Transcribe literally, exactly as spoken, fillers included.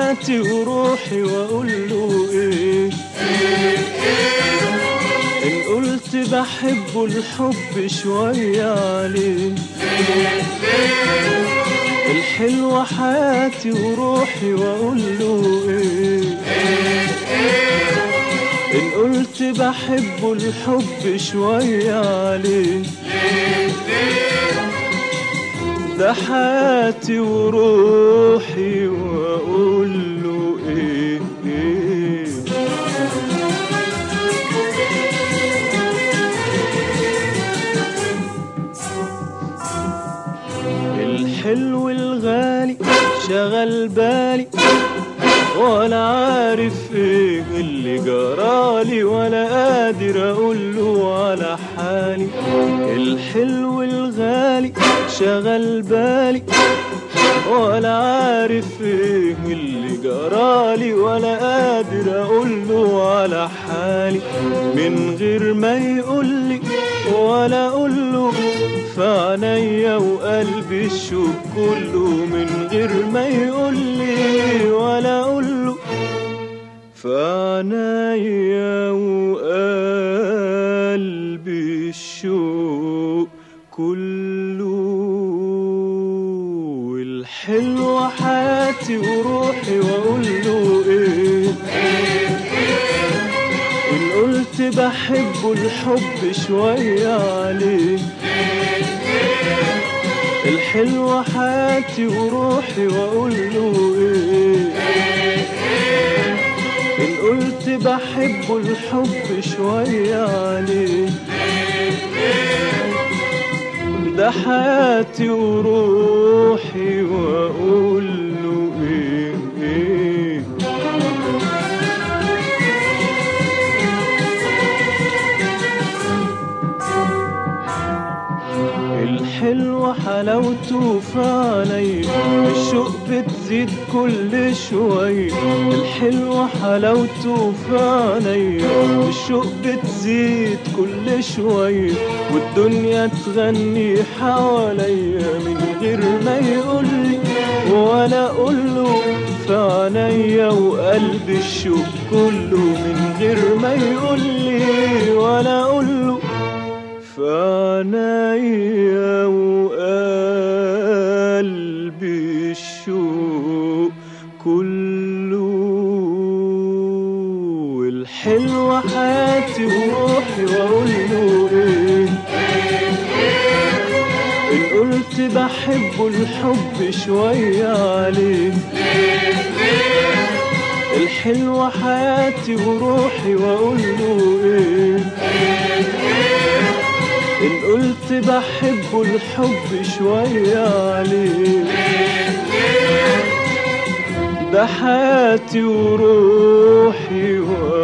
حياتي وروحي واقول له ايه؟ ان قلت بحبه الحب شوية عليه. الحلوة حياتي وروحي واقول له ايه؟ ان قلت بحبه الحب شوية عليه. ده حياتي وروحي واقول له ايه, إيه الحلو الغالي شغل بالي ولا عارف ايه اللي جرالي ولا قادر اقوله على حالي. الحلو الغالي شغل بالي ولا عارف ايه اللي جرالي ولا قادر اقوله على حالي. من غير ما يقولي ولا اقوله في عينيا وقلبي الشوق كله. من غير ما يقولي ولا اقوله في عينيا وقلبي الشوق كله. الحلوة حياتي وروحي واقول له ايه؟ ان قلت بحبه الحب شوية عليه. الحلوة حياتي وروحي واقول له ايه؟ ان قلت بحبه الحب شوية عليه. ده حياتي وروحي واقول له ايه, إيه الحلوة حلاوته في عينيا الشوق بتزيد كل شوية. الحلوة حلاوته في عينيا الشوق بتزيد كل شوية. والدنيا تغني حواليا من غير ما يقولي ولا اقوله في عينيا وقلبي الشوق كله. من غير ما يقولي ولا اقوله في عينيا وقلبي الشوق كله. الحلوة حياتي وروحي واقول له ايه؟ ان قلت بحبه الحب شوية عليه. الحلوة حياتي وروحي واقول له ايه؟ إن قلت بحبه الحب شوية عليه. ده حياتي وروحي